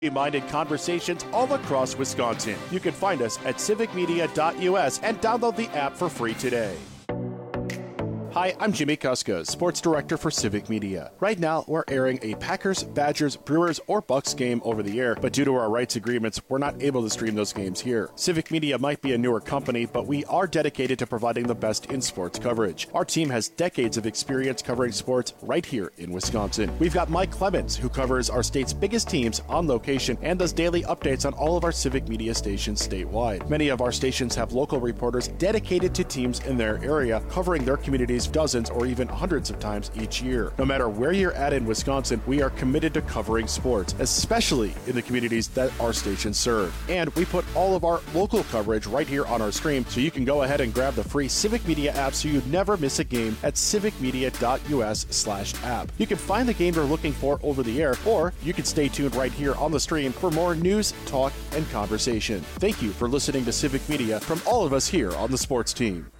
Minded conversations all across Wisconsin. You can find us at civicmedia.us and download the app for free today. Hi, I'm Jimmy Kuska, Sports Director for Civic Media. Right now, we're airing a Packers, Badgers, Brewers, or Bucks game over the air, but due to our rights agreements, we're not able to stream those games here. Civic Media might be a newer company, but we are dedicated to providing the best in sports coverage. Our team has decades of experience covering sports right here in Wisconsin. We've got Mike Clemens, who covers our state's biggest teams on location and does daily updates on all of our Civic Media stations statewide. Many of our stations have local reporters dedicated to teams in their area, covering their communities dozens or even hundreds of times each year. No matter where you're at in Wisconsin, we are committed to covering sports, especially in the communities that our stations serve. And we put all of our local coverage right here on our stream, so you can go ahead and grab the free Civic Media app so you never miss a game at civicmedia.us/app. You can find the game you're looking for over the air, or you can stay tuned right here on the stream for more news, talk, and conversation. Thank you for listening to Civic Media from all of us here on the sports team.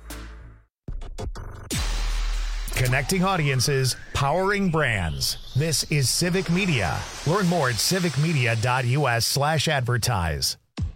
Connecting audiences, powering brands. This is Civic Media. Learn more at civicmedia.us/advertise.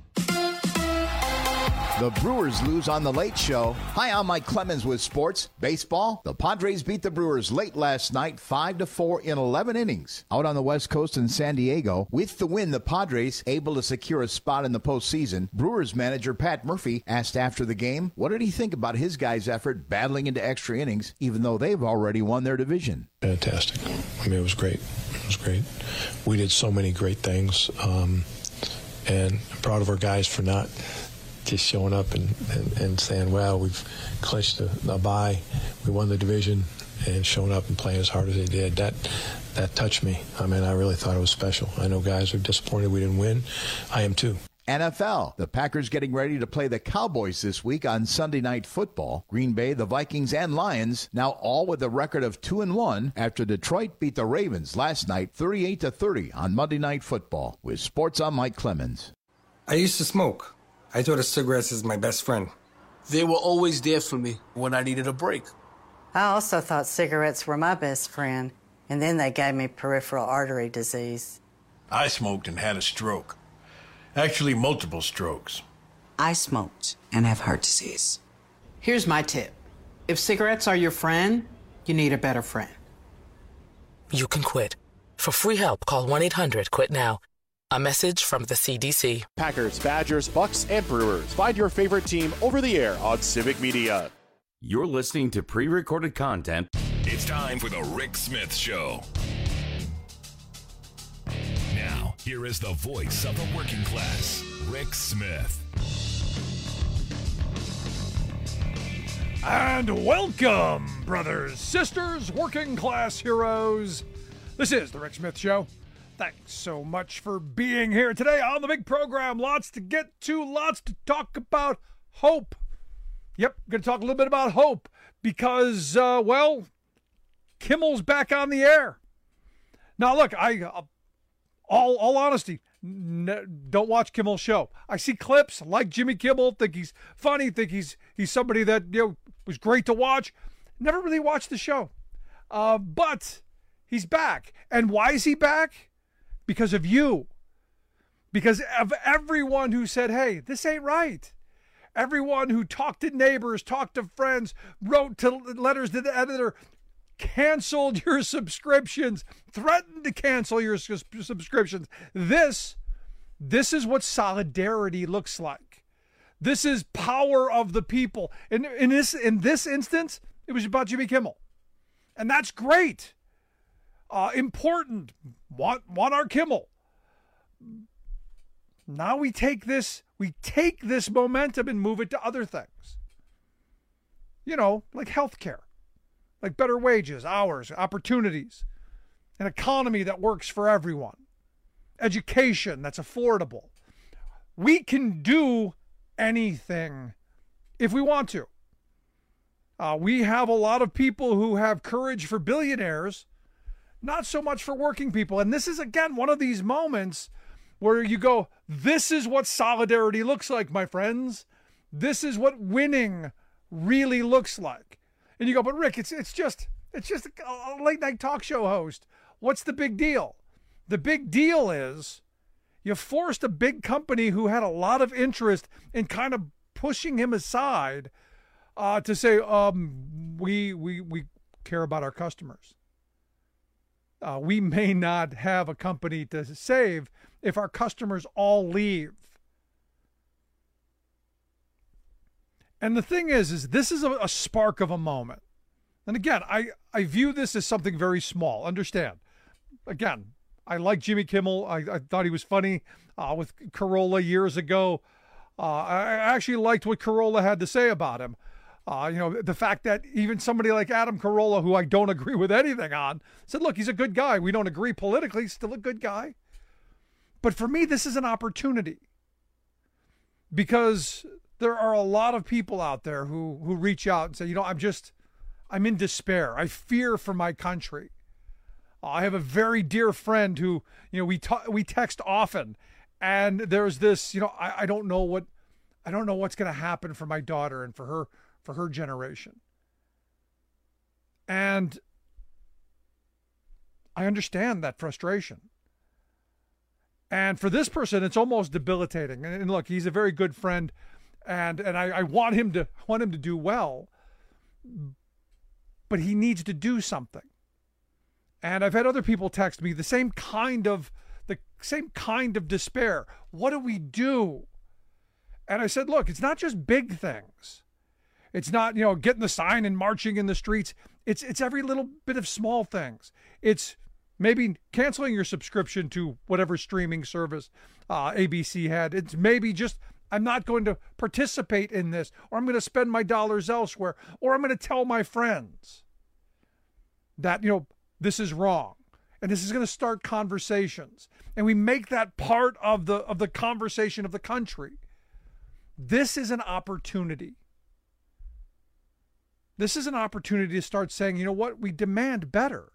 The Brewers lose on The Late Show. Hi, I'm Mike Clemens with sports. Baseball, the Padres beat the Brewers late last night, 5-4 in 11 innings. Out on the West Coast in San Diego, with the win, the Padres able to secure a spot in the postseason. Brewers manager Pat Murphy asked after the game, what did he think about his guys' effort battling into extra innings, even though they've already won their division? Fantastic. I mean, it was great. It was great. We did so many great things, and I'm proud of our guys for not just showing up and saying, well, we've clinched a bye, we won the division, and showing up and playing as hard as they did. That touched me. I mean, I really thought it was special. I know guys are disappointed we didn't win. I am too. NFL. The Packers getting ready to play the Cowboys this week on Sunday Night Football. Green Bay, the Vikings, and Lions now all with a record of 2-1 after Detroit beat the Ravens last night 38-30 on Monday Night Football. With sports, I'm Mike Clemens. I used to smoke. I thought of cigarettes as my best friend. They were always there for me when I needed a break. I also thought cigarettes were my best friend, and then they gave me peripheral artery disease. I smoked and had a stroke. Actually, multiple strokes. I smoked and have heart disease. Here's my tip. If cigarettes are your friend, you need a better friend. You can quit. For free help, call 1-800-QUIT-NOW. A message from the CDC. Packers, Badgers, Bucks, and Brewers. Find your favorite team over the air on Civic Media. You're listening to pre-recorded content. It's time for the Rick Smith Show. Now, here is the voice of the working class, Rick Smith. And welcome, brothers, sisters, working class heroes. This is the Rick Smith Show. Thanks so much for being here today on the big program. Lots to get to, lots to talk about. Hope. Yep, going to talk a little bit about hope because, Kimmel's back on the air. Now, look, all honesty, don't watch Kimmel's show. I see clips, like Jimmy Kimmel, think he's funny, think he's somebody that was great to watch. Never really watched the show, but he's back. And why is he back? Because of you. Because of everyone who said, hey, this ain't right. Everyone who talked to neighbors, talked to friends, wrote letters to the editor, canceled your subscriptions, threatened to cancel your subscriptions. This is what solidarity looks like. This is power of the people. And in this instance, it was about Jimmy Kimmel. And that's great. Important. Want our Kimmel. Now we take this momentum and move it to other things. Like healthcare, like better wages, hours, opportunities, an economy that works for everyone, education that's affordable. We can do anything if we want to. We have a lot of people who have courage for billionaires, not so much for working people. And this is, again, one of these moments where you go, this is what solidarity looks like, my friends. This is what winning really looks like. And you go, but Rick, it's just a late night talk show host. What's the big deal? The big deal is You forced a big company who had a lot of interest in kind of pushing him aside to say, we care about our customers. We may not have a company to save if our customers all leave. And the thing is this is a spark of a moment. And again, I view this as something very small. Understand? Again, I like Jimmy Kimmel. I thought he was funny with Carolla years ago. I actually liked what Carolla had to say about him. The fact that even somebody like Adam Carolla, who I don't agree with anything on, said, look, he's a good guy. We don't agree politically. He's still a good guy. But for me, this is an opportunity. Because there are a lot of people out there who reach out and say, I'm in despair. I fear for my country. I have a very dear friend who, we text often, and there's this, I don't know what's going to happen for my daughter and for her generation. And I understand that frustration. And for this person, it's almost debilitating. And look, he's a very good friend, and I want him to do well, but he needs to do something. And I've had other people text me the same kind of despair. What do we do? And I said, look, it's not just big things. It's not, getting the sign and marching in the streets. It's every little bit of small things. It's maybe canceling your subscription to whatever streaming service ABC had. It's maybe just, I'm not going to participate in this, or I'm going to spend my dollars elsewhere, or I'm going to tell my friends that, this is wrong. And this is going to start conversations. And we make that part of the conversation of the country. This is an opportunity. This is an opportunity to start saying, you know what, we demand better.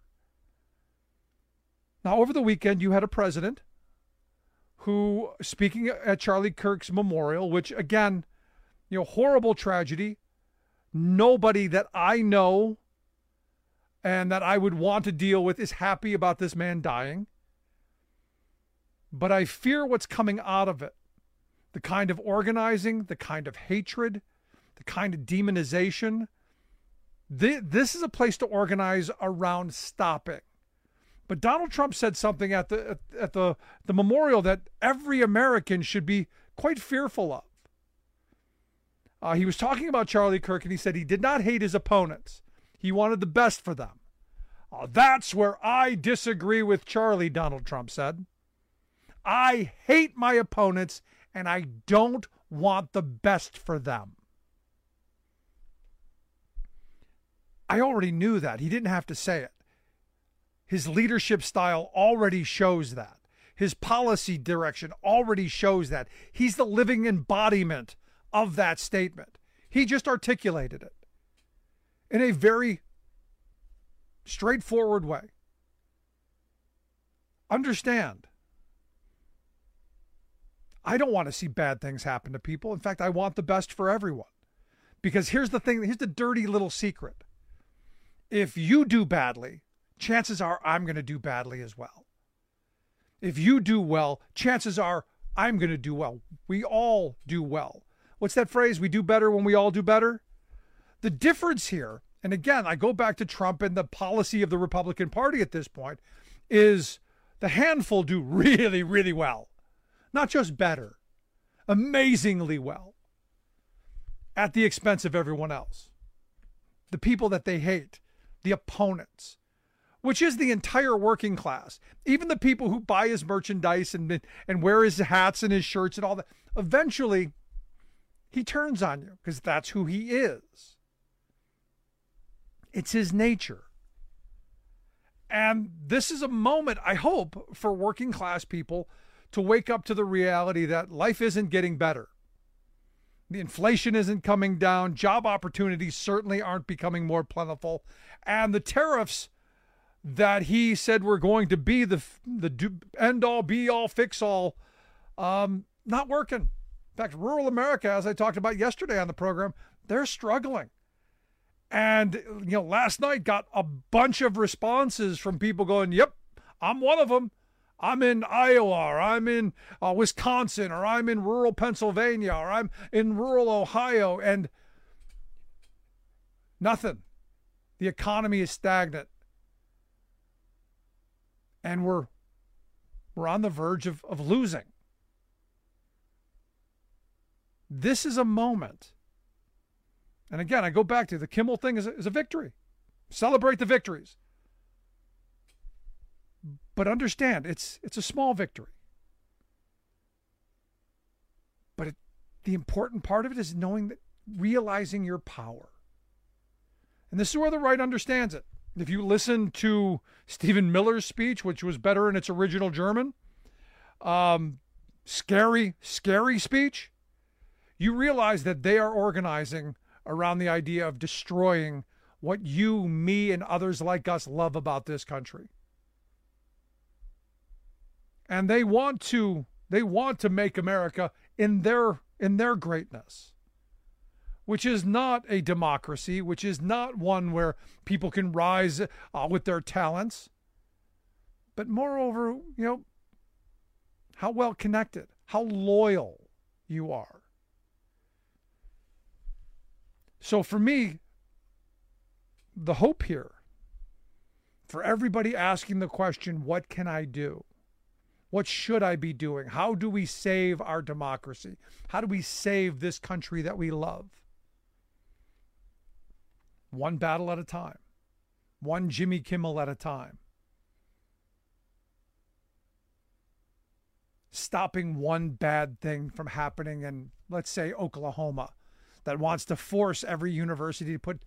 Now, over the weekend, you had a president who, speaking at Charlie Kirk's memorial, which, again, horrible tragedy. Nobody that I know and that I would want to deal with is happy about this man dying. But I fear what's coming out of it. The kind of organizing, the kind of hatred, the kind of demonization. This is a place to organize around stopping. But Donald Trump said something at the memorial that every American should be quite fearful of. He was talking about Charlie Kirk, and he said he did not hate his opponents. He wanted the best for them. That's where I disagree with Charlie, Donald Trump said. I hate my opponents, and I don't want the best for them. I already knew that. He didn't have to say it. His leadership style already shows that. His policy direction already shows that. He's the living embodiment of that statement. He just articulated it in a very straightforward way. Understand, I don't want to see bad things happen to people. In fact, I want the best for everyone. Because here's the thing, here's the dirty little secret. If you do badly, chances are I'm going to do badly as well. If you do well, chances are I'm going to do well. We all do well. What's that phrase? We do better when we all do better? The difference here, and again, I go back to Trump and the policy of the Republican Party at this point, is the handful do really, really well. Not just better, amazingly well, at the expense of everyone else. The people that they hate, the opponents, which is the entire working class. Even the people who buy his merchandise and wear his hats and his shirts and all that. Eventually, he turns on you because that's who he is. It's his nature. And this is a moment, I hope, for working class people to wake up to the reality that life isn't getting better. The inflation isn't coming down. Job opportunities certainly aren't becoming more plentiful. And the tariffs that he said were going to be the end-all, be-all, fix-all, not working. In fact, rural America, as I talked about yesterday on the program, they're struggling. And, last night got a bunch of responses from people going, yep, I'm one of them. I'm in Iowa, or I'm in Wisconsin, or I'm in rural Pennsylvania, or I'm in rural Ohio, and nothing. The economy is stagnant. And we're on the verge of losing. This is a moment. And again, I go back to the Kimmel thing is a victory. Celebrate the victories. But understand, it's a small victory. But the important part of it is realizing your power. And this is where the right understands it. If you listen to Stephen Miller's speech, which was better in its original German, scary speech, you realize that they are organizing around the idea of destroying what you, me, and others like us love about this country. And they want to make America in their greatness, which is not a democracy, which is not one where people can rise with their talents, but moreover, how well connected, how loyal you are. So for me, the hope here, for everybody asking the question, what can I do? What should I be doing? How do we save our democracy? How do we save this country that we love? One battle at a time. One Jimmy Kimmel at a time. Stopping one bad thing from happening in, let's say, Oklahoma, that wants to force every university to put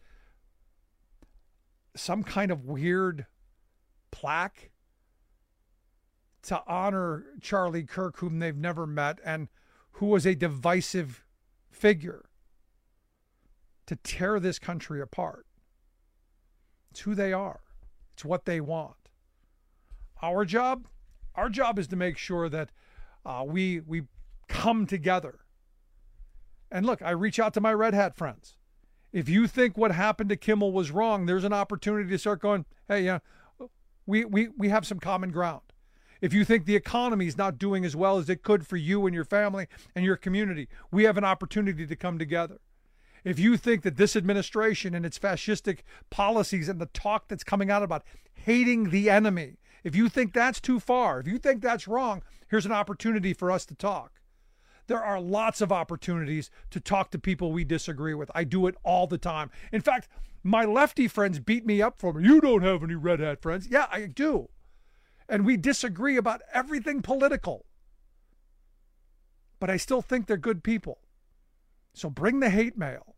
some kind of weird plaque to honor Charlie Kirk, whom they've never met and who was a divisive figure, to tear this country apart. It's who they are. It's what they want. Our job is to make sure that we come together. And look, I reach out to my Red Hat friends. If you think what happened to Kimmel was wrong, there's an opportunity to start going, hey, we have some common ground. If you think the economy is not doing as well as it could for you and your family and your community, we have an opportunity to come together. If you think that this administration and its fascistic policies and the talk that's coming out about hating the enemy, if you think that's too far, if you think that's wrong, here's an opportunity for us to talk. There are lots of opportunities to talk to people we disagree with. I do it all the time. In fact, my lefty friends beat me up for me. You don't have any Red Hat friends. Yeah, I do. And we disagree about everything political. But I still think they're good people. So bring the hate mail.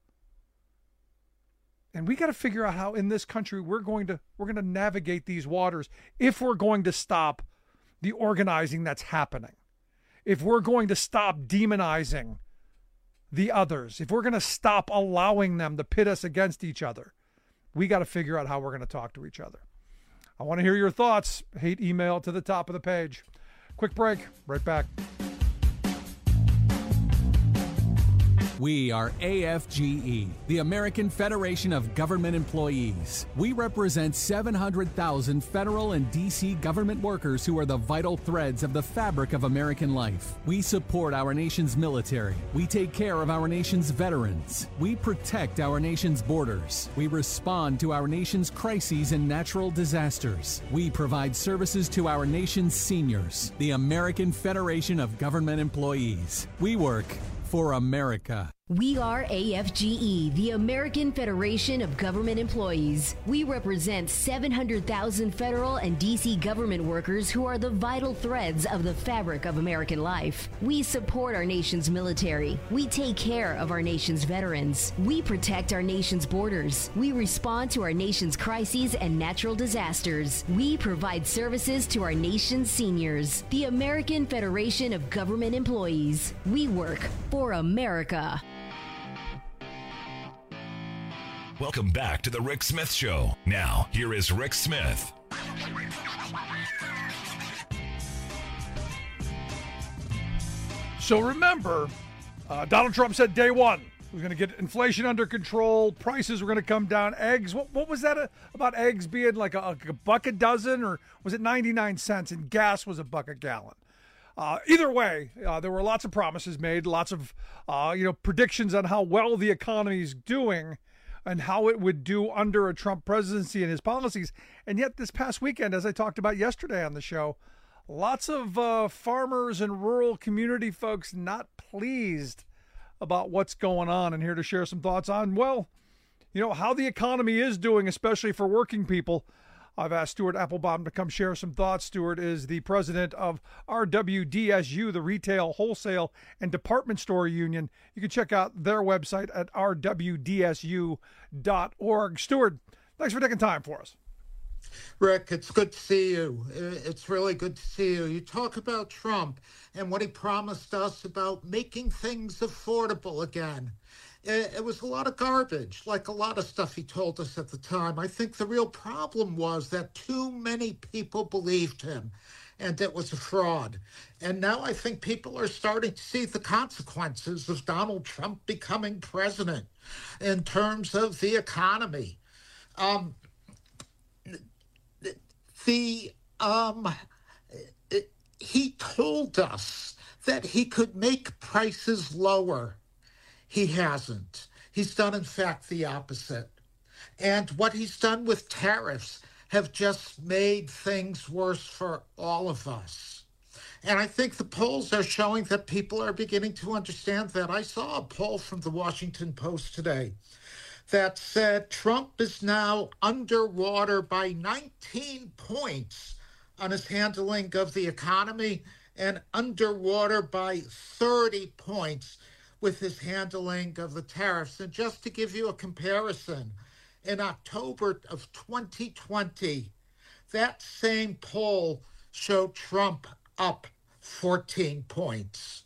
And we got to figure out how in this country we're going to navigate these waters if we're going to stop the organizing that's happening. If we're going to stop demonizing the others, if we're going to stop allowing them to pit us against each other, we got to figure out how we're going to talk to each other. I want to hear your thoughts. Hate email to the top of the page. Quick break. Right back. We are AFGE, the American Federation of Government Employees. We represent 700,000 federal and D.C. government workers who are the vital threads of the fabric of American life. We support our nation's military. We take care of our nation's veterans. We protect our nation's borders. We respond to our nation's crises and natural disasters. We provide services to our nation's seniors. The American Federation of Government Employees. We work for America. We are AFGE, the American Federation of Government Employees. We represent 700,000 federal and D.C. government workers who are the vital threads of the fabric of American life. We support our nation's military. We take care of our nation's veterans. We protect our nation's borders. We respond to our nation's crises and natural disasters. We provide services to our nation's seniors. The American Federation of Government Employees. We work for America. Welcome back to the Rick Smith Show. Now, here is Rick Smith. So remember, Donald Trump said day one, was going to get inflation under control. Prices were going to come down. Eggs, what was that about eggs being like a buck a dozen, or was it 99 cents? And gas was $1 a gallon. Either way, there were lots of promises made, lots of predictions on how well the economy is doing and how it would do under a Trump presidency and his policies. And yet this past weekend, as I talked about yesterday on the show, lots of farmers and rural community folks not pleased about what's going on. And here to share some thoughts on, how the economy is doing, especially for working people, I've asked Stuart Applebaum to come share some thoughts. Stuart is the president of RWDSU, the Retail, Wholesale, and Department Store Union. You can check out their website at rwdsu.org. Stuart, thanks for taking time for us. Rick, it's good to see you. It's really good to see you. You talk about Trump and what he promised us about making things affordable again. It was a lot of garbage, like a lot of stuff he told us at the time. I think the real problem was that too many people believed him, and it was a fraud. And now I think people are starting to see the consequences of Donald Trump becoming president in terms of the economy. He told us that he could make prices lower. He hasn't. He's done, in fact, the opposite. And what he's done with tariffs have just made things worse for all of us. And I think the polls are showing that people are beginning to understand that. I saw a poll from the Washington Post today that said Trump is now underwater by 19 points on his handling of the economy and underwater by 30 points with his handling of the tariffs. And just to give you a comparison, in October of 2020, that same poll showed Trump up 14 points.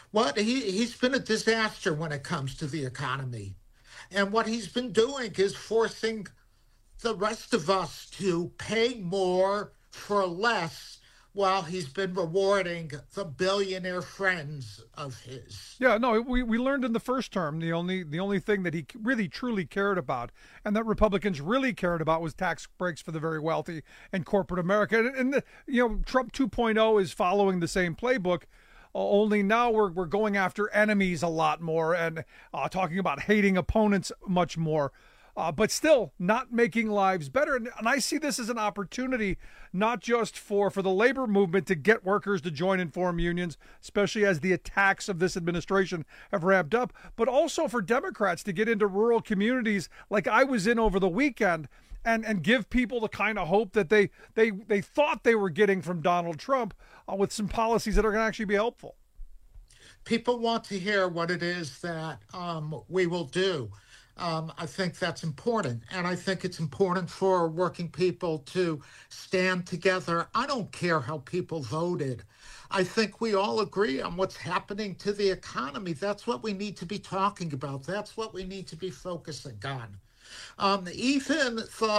He's been a disaster when it comes to the economy. And what he's been doing is forcing the rest of us to pay more for less, while he's been rewarding the billionaire friends of his. Yeah, no, we learned in the first term the only thing that he really truly cared about, and that Republicans really cared about, was tax breaks for the very wealthy and corporate America. And Trump 2.0 is following the same playbook. Only now we're going after enemies a lot more and talking about hating opponents much more. But still not making lives better. And I see this as an opportunity, not just for the labor movement to get workers to join and form unions, especially as the attacks of this administration have ramped up, but also for Democrats to get into rural communities like I was in over the weekend and give people the kind of hope that they thought they were getting from Donald Trump with some policies that are going to actually be helpful. People want to hear what it is that we will do. I think that's important, and I think it's important for working people to stand together. I don't care how people voted. I think we all agree on what's happening to the economy. That's what we need to be talking about. That's what we need to be focusing on. Even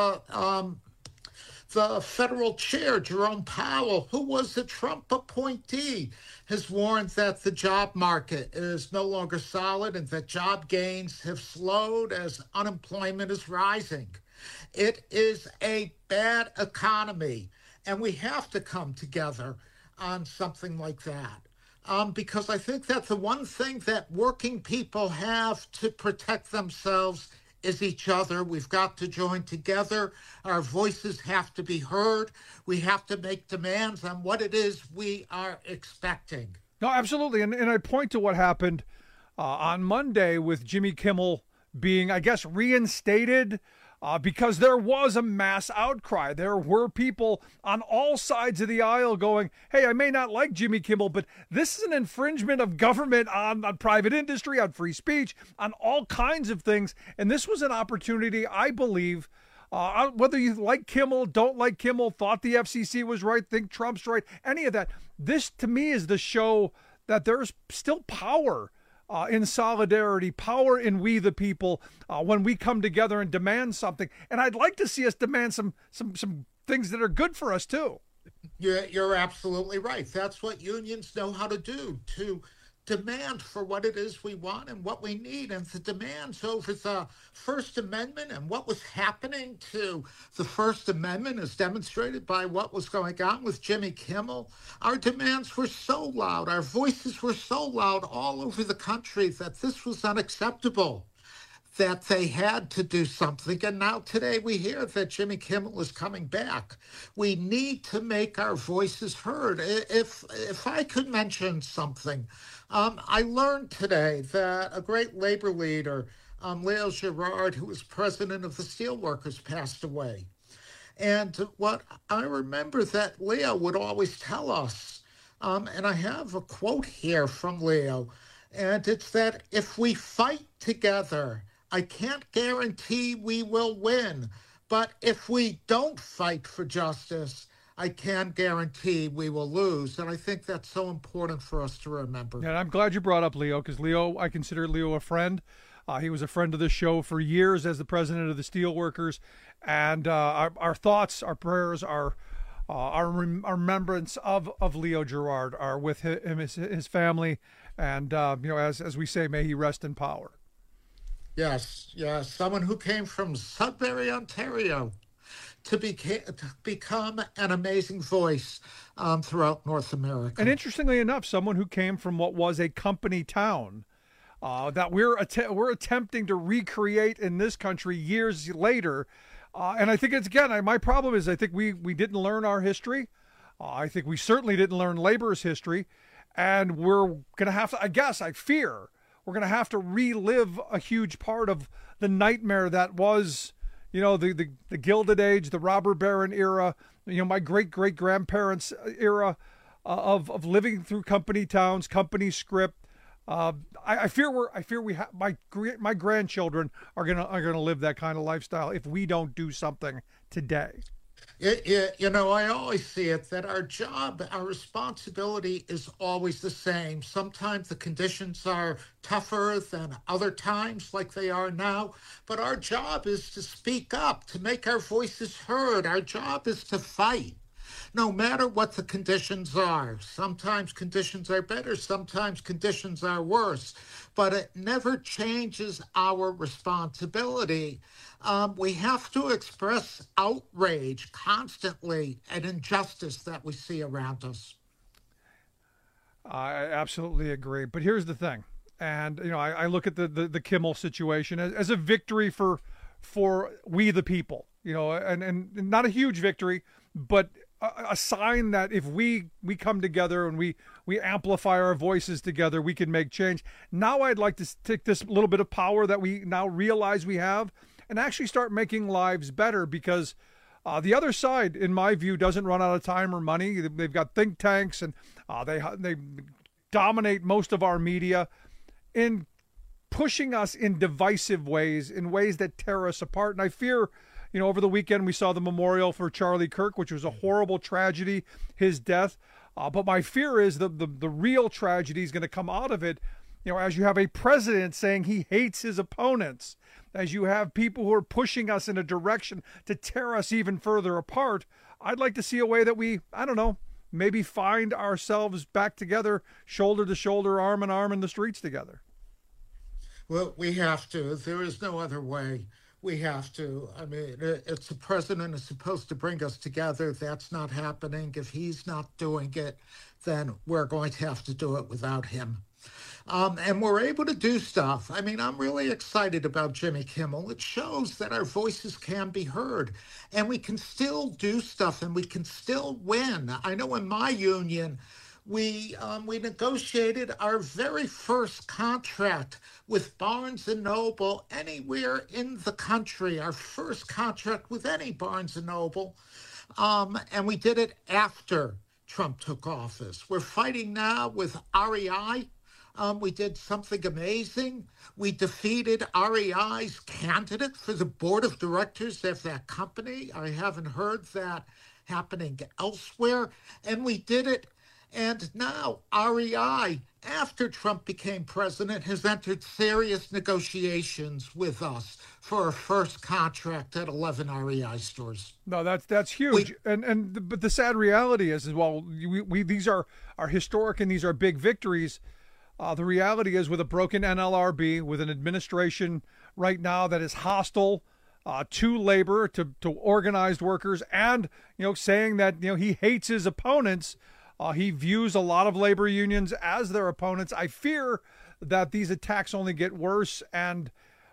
the federal chair, Jerome Powell, who was a Trump appointee, has warned that the job market is no longer solid and that job gains have slowed as unemployment is rising. It is a bad economy, and we have to come together on something like that. Because I think that the one thing that working people have to protect themselves is each other. We've got to join together. Our voices have to be heard. We have to make demands on what it is we are expecting. No, absolutely. And I point to what happened on Monday with Jimmy Kimmel being, I guess, reinstated because there was a mass outcry. There were people on all sides of the aisle going, hey, I may not like Jimmy Kimmel, but this is an infringement of government on private industry, on free speech, on all kinds of things. And this was an opportunity, I believe, whether you like Kimmel, don't like Kimmel, thought the FCC was right, think Trump's right, any of that. This, to me, is the show that there's still power in solidarity, power in we the people, when we come together and demand something. And I'd like to see us demand some things that are good for us too. You're absolutely right. That's what unions know how to do, to demand for what it is we want and what we need. And the demands over the First Amendment and what was happening to the First Amendment is demonstrated by what was going on with Jimmy Kimmel. Our demands were so loud, our voices were so loud all over the country that this was unacceptable, that they had to do something. And now today we hear that Jimmy Kimmel is coming back. We need to make our voices heard. If I could mention something, I learned today that a great labor leader, Leo Gerard, who was president of the Steelworkers, passed away. And what I remember that Leo would always tell us, and I have a quote here from Leo, and it's that if we fight together, I can't guarantee we will win, but if we don't fight for justice, I can guarantee we will lose. And I think that's so important for us to remember. And I'm glad you brought up Leo, because Leo, I consider Leo a friend. He was a friend of the show for years as the president of the Steelworkers. And our thoughts, our prayers, our remembrance of Leo Gerard are with him, his family. And, as we say, may he rest in power. Yes, someone who came from Sudbury, Ontario, to become an amazing voice throughout North America. And interestingly enough, someone who came from what was a company town that we're attempting to recreate in this country years later. And I think it's, again, my problem is I think we didn't learn our history. I think we certainly didn't learn labor's history. And we're going to have to, I fear, we're going to have to relive a huge part of the nightmare that was, the Gilded Age, the robber baron era, my great-great-grandparents' era of living through company towns, company script. I fear my grandchildren are gonna live that kind of lifestyle if we don't do something today. I always see it that our job, our responsibility is always the same. Sometimes the conditions are tougher than other times like they are now, but our job is to speak up, to make our voices heard. Our job is to fight, no matter what the conditions are. Sometimes conditions are better, sometimes conditions are worse, but it never changes our responsibility. We have to express outrage constantly at injustice that we see around us. I absolutely agree. But here's the thing. And, I look at the Kimmel situation as a victory for we the people, and not a huge victory, but a sign that if we come together and we amplify our voices together, we can make change. Now I'd like to take this little bit of power that we now realize we have and actually start making lives better, because the other side, in my view, doesn't run out of time or money. They've got think tanks, and they dominate most of our media in pushing us in divisive ways, in ways that tear us apart. And I fear, over the weekend we saw the memorial for Charlie Kirk, which was a horrible tragedy, his death. But my fear is the real tragedy is going to come out of it, as you have a president saying he hates his opponents, as you have people who are pushing us in a direction to tear us even further apart. I'd like to see a way that we, maybe find ourselves back together, shoulder to shoulder, arm in arm in the streets together. Well, we have to. There is no other way. We have to. It's the president is supposed to bring us together. That's not happening. If he's not doing it, then we're going to have to do it without him. And we're able to do stuff. I'm really excited about Jimmy Kimmel. It shows that our voices can be heard, and we can still do stuff, and we can still win. I know in my union, we negotiated our very first contract with Barnes & Noble anywhere in the country, our first contract with any Barnes & Noble, and we did it after Trump took office. We're fighting now with REI. We did something amazing. We defeated REI's candidate for the board of directors of that company. I haven't heard that happening elsewhere. And we did it. And now REI, after Trump became president, has entered serious negotiations with us for a first contract at 11 REI stores. No, that's huge. But the sad reality is well, we these are historic and these are big victories. The reality is, with a broken NLRB, with an administration right now that is hostile to labor, to organized workers, and saying that he hates his opponents, he views a lot of labor unions as their opponents. I fear that these attacks only get worse and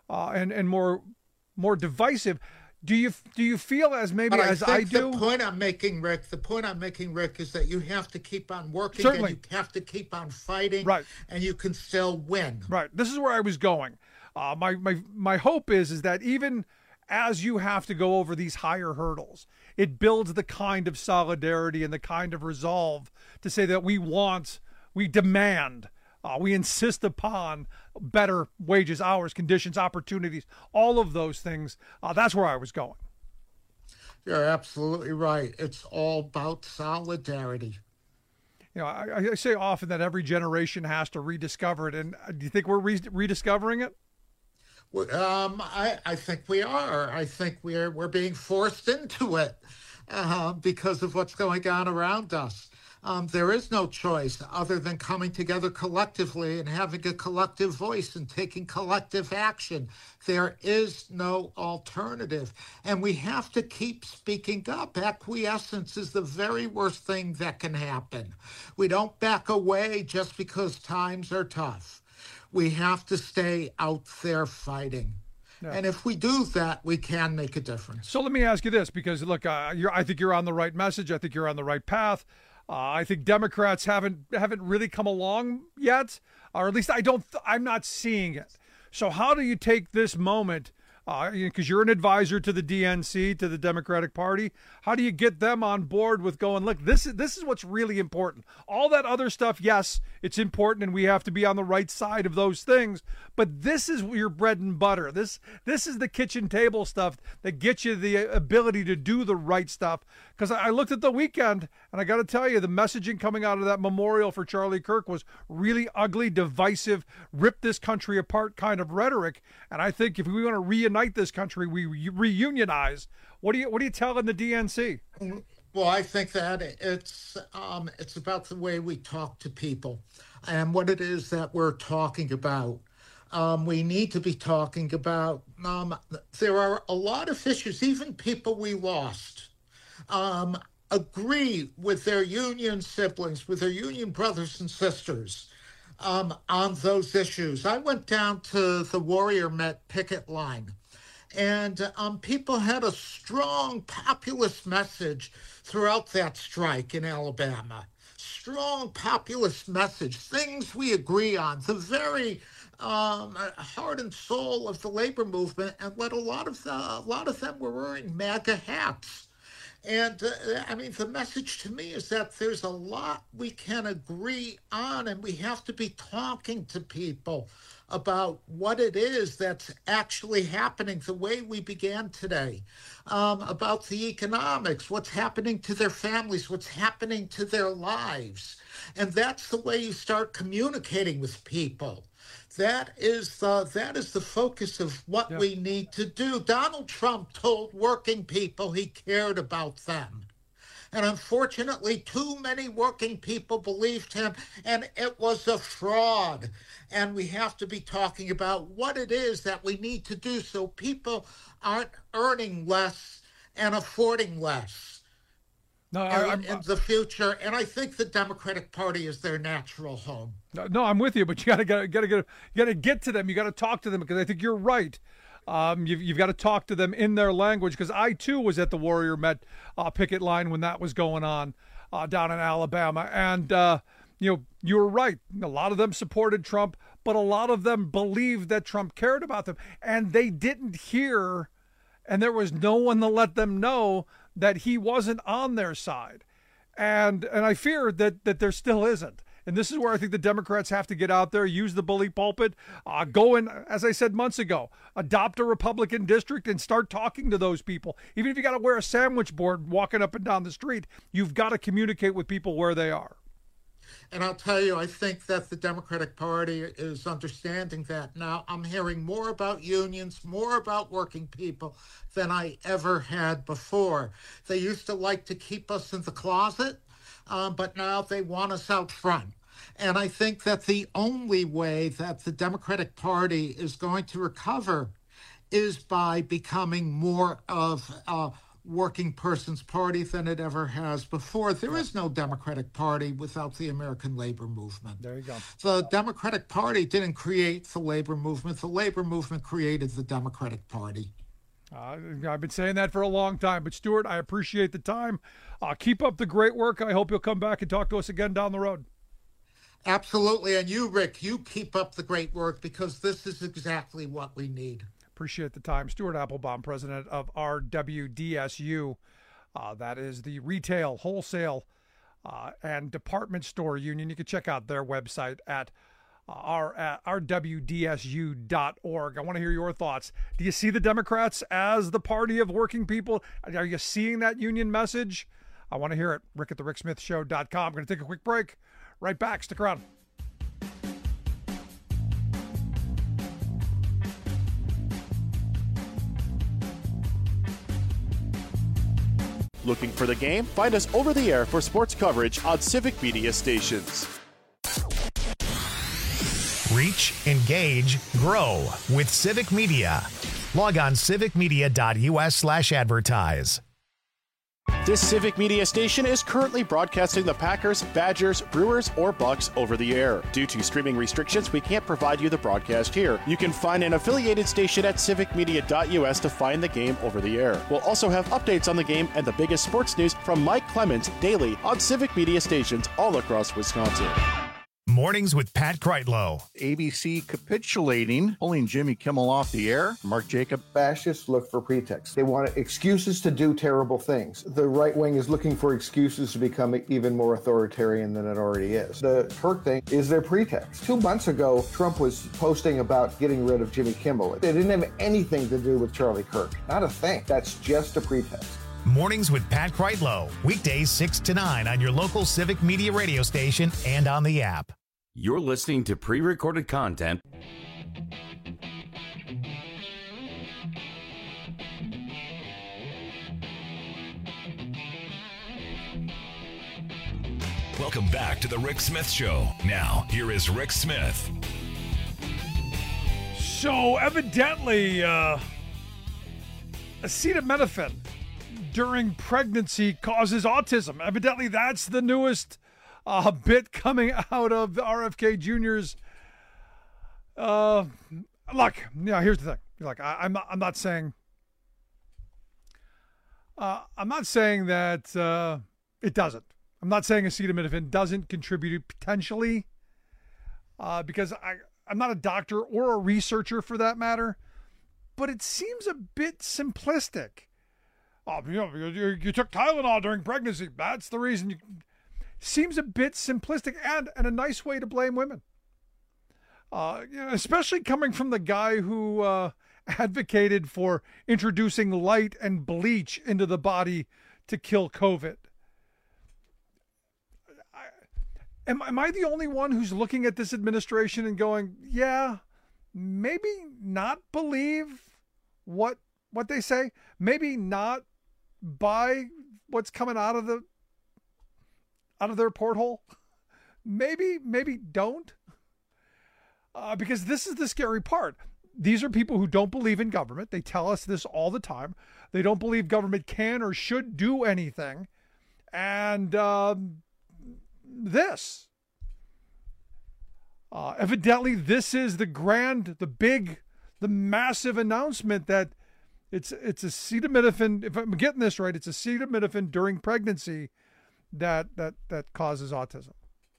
more divisive. Do you feel as maybe as I do? The point I'm making, Rick, is that you have to keep on working. Certainly. And you have to keep on fighting, right? And you can still win. Right. This is where I was going. My hope is that even as you have to go over these higher hurdles, it builds the kind of solidarity and the kind of resolve to say that we demand, we insist upon better wages, hours, conditions, opportunities, all of those things. That's where I was going. You're absolutely right. It's all about solidarity. I say often that every generation has to rediscover it. And do you think we're rediscovering it? I think we are. I think we're being forced into it because of what's going on around us. There is no choice other than coming together collectively and having a collective voice and taking collective action. There is no alternative. And we have to keep speaking up. Acquiescence is the very worst thing that can happen. We don't back away just because times are tough. We have to stay out there fighting. Yeah. And if we do that, we can make a difference. So let me ask you this, because look, I think you're on the right message. I think you're on the right path. I think Democrats haven't really come along yet, or at least I'm not seeing it. So how do you take this moment, because you're an advisor to the DNC, to the Democratic Party, how do you get them on board with going, look, this is what's really important. All that other stuff, yes, it's important, and we have to be on the right side of those things, but this is your bread and butter. This is the kitchen table stuff that gets you the ability to do the right stuff. Because I looked at the weekend, and I got to tell you, the messaging coming out of that memorial for Charlie Kirk was really ugly, divisive, rip this country apart kind of rhetoric. And I think if we want to reunite this country, we reunionize. What do you tell in the DNC? Well, I think that it's about the way we talk to people and what it is that we're talking about. We need to be talking about, there are a lot of issues, even people we lost, agree with their union siblings, with their union brothers and sisters on those issues. I went down to the Warrior Met picket line, and people had a strong populist message throughout that strike in Alabama. Strong populist message, things we agree on, the very heart and soul of the labor movement, and a lot of them were wearing MAGA hats. And the message to me is that there's a lot we can agree on, and we have to be talking to people about what it is that's actually happening, the way we began today, about the economics, what's happening to their families, what's happening to their lives. And that's the way you start communicating with people. That is the focus of what we need to do. Donald Trump told working people he cared about them. And unfortunately, too many working people believed him, and it was a fraud. And we have to be talking about what it is that we need to do so people aren't earning less and affording less. In the future, and I think the Democratic Party is their natural home. No, I'm with you, but you got to get to them. You got to talk to them, because I think you're right. You've got to talk to them in their language, because I too was at the Warrior Met picket line when that was going on down in Alabama, and you were right. A lot of them supported Trump, but a lot of them believed that Trump cared about them, and they didn't hear, and there was no one to let them know that he wasn't on their side. And I fear that there still isn't. And this is where I think the Democrats have to get out there, use the bully pulpit, go and, as I said months ago, adopt a Republican district and start talking to those people. Even if you got to wear a sandwich board walking up and down the street, you've got to communicate with people where they are. And I'll tell you, I think that the Democratic Party is understanding that now. I'm hearing more about unions, more about working people than I ever had before. They used to like to keep us in the closet, but now they want us out front. And I think that the only way that the Democratic Party is going to recover is by becoming more of a working person's party than it ever has before. There is no Democratic Party without the American labor movement. There you go. The Democratic Party didn't create the labor movement. The labor movement created the Democratic Party. I've been saying that for a long time. But, Stuart, I appreciate the time. Keep up the great work. I hope you'll come back and talk to us again down the road. Absolutely. And you, Rick, you keep up the great work because this is exactly what we need. Appreciate the time. Stuart Applebaum, president of RWDSU. That is the retail, wholesale, and department store union. You can check out their website at rwdsu.org. I want to hear your thoughts. Do you see the Democrats as the party of working people? Are you seeing that union message? I want to hear it. Rick at thericksmithshow.com. I'm going to take a quick break. Right back. Stick around. Looking for the game? Find us over the air for sports coverage on Civic Media stations. Reach, engage, grow with Civic Media. Log on civicmedia.us/advertise. This Civic Media station is currently broadcasting the Packers, Badgers, Brewers, or Bucks over the air. Due to streaming restrictions, we can't provide you the broadcast here. You can find an affiliated station at civicmedia.us to find the game over the air. We'll also have updates on the game and the biggest sports news from Mike Clemens daily on Civic Media stations all across Wisconsin. Mornings with Pat Kreitlow. ABC capitulating, pulling Jimmy Kimmel off the air. Mark Jacob. Fascists look for pretexts. They want excuses to do terrible things. The right wing is looking for excuses to become even more authoritarian than it already is. The Kirk thing is their pretext. 2 months ago, Trump was posting about getting rid of Jimmy Kimmel. It didn't have anything to do with Charlie Kirk. Not a thing. That's just a pretext. Mornings with Pat Kreitlow. Weekdays 6 to 9 on your local Civic Media radio station and on the app. You're listening to pre-recorded content. Welcome back to the Rick Smith Show. Now, here is Rick Smith. So, evidently, acetaminophen during pregnancy causes autism. Evidently, that's the newest bit coming out of the RFK Jr.'s. Look, here's the thing. Like, I'm not saying that it doesn't. I'm not saying acetaminophen doesn't contribute potentially, because I'm not a doctor or a researcher for that matter, but it seems a bit simplistic. Oh, you took Tylenol during pregnancy. That's the reason you. Seems a bit simplistic and a nice way to blame women. Especially coming from the guy who advocated for introducing light and bleach into the body to kill COVID. Am I the only one who's looking at this administration and going, yeah, maybe not believe what they say? Maybe not buy what's coming out of their porthole? Maybe don't. Because this is the scary part. These are people who don't believe in government. They tell us this all the time. They don't believe government can or should do anything. And evidently this is the massive announcement that it's acetaminophen. If I'm getting this right, it's acetaminophen during pregnancy that causes autism.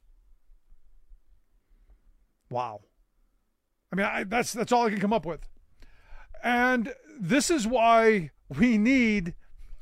Wow. I mean, that's all I can come up with. And this is why we need,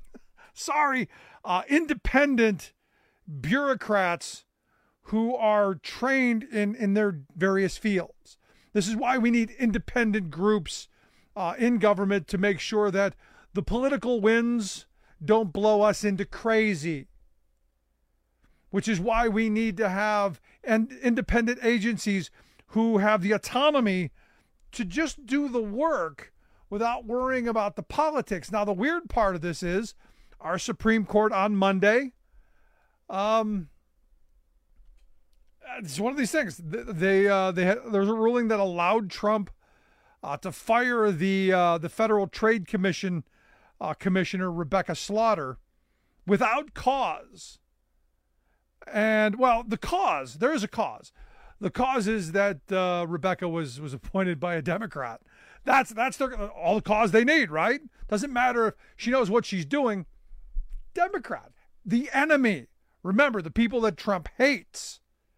independent bureaucrats who are trained in their various fields. This is why we need independent groups in government to make sure that the political winds don't blow us into crazy. Which is why we need to have independent agencies who have the autonomy to just do the work without worrying about the politics. Now, the weird part of this is our Supreme Court on Monday it's one of these things. There's a ruling that allowed Trump to fire the Federal Trade Commission Commissioner Rebecca Slaughter without cause. And, well, there is a cause. The cause is that Rebecca was appointed by a Democrat. That's all the cause they need, right? Doesn't matter if she knows what she's doing. Democrat, the enemy. Remember, the people that Trump hates.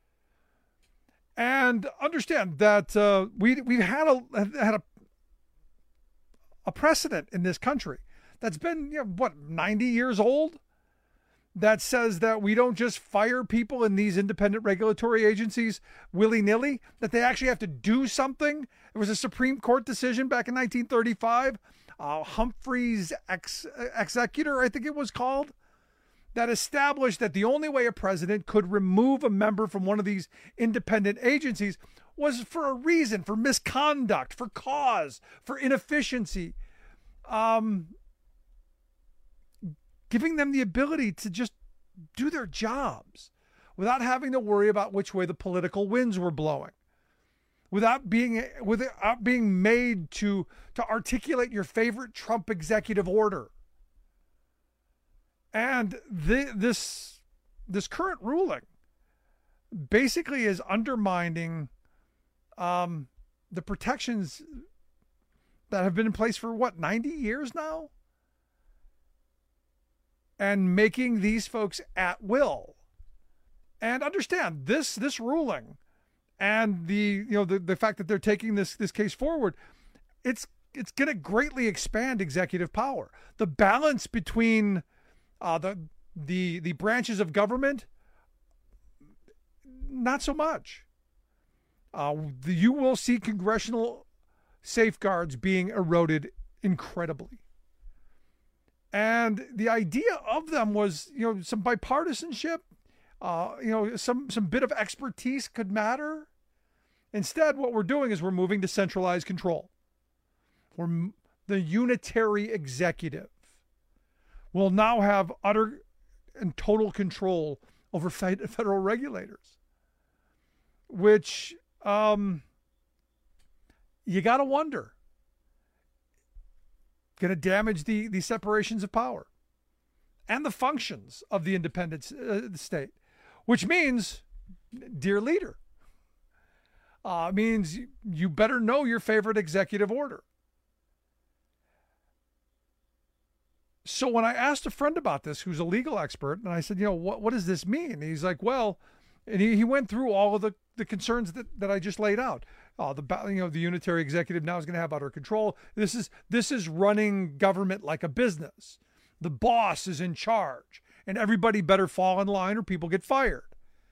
And understand that we've had a precedent in this country that's been 90 years old, that says that we don't just fire people in these independent regulatory agencies willy-nilly, that they actually have to do something. There was a Supreme Court decision back in 1935, Humphrey's Executor, I think it was called, that established that the only way a president could remove a member from one of these independent agencies was for a reason, for misconduct, for cause, for inefficiency. Giving them the ability to just do their jobs without having to worry about which way the political winds were blowing, without being made to articulate your favorite Trump executive order. And this current ruling basically is undermining the protections that have been in place for 90 years now, and making these folks at will. And understand this ruling and the fact that they're taking this case forward, it's going to greatly expand executive power. The balance between the branches of government, not so much. You will see congressional safeguards being eroded incredibly. And the idea of them was, some bipartisanship, some bit of expertise could matter. Instead, what we're doing is we're moving to centralized control. The unitary executive will now have utter and total control over federal regulators, which you got to wonder, going to damage the separations of power and the functions of the independent state, which means, dear leader, means you better know your favorite executive order. So when I asked a friend about this, who's a legal expert, and I said, what does this mean? And he's like, well, and he went through all of the concerns that I just laid out. The unitary executive now is going to have utter control. This is running government like a business. The boss is in charge, and everybody better fall in line or people get fired.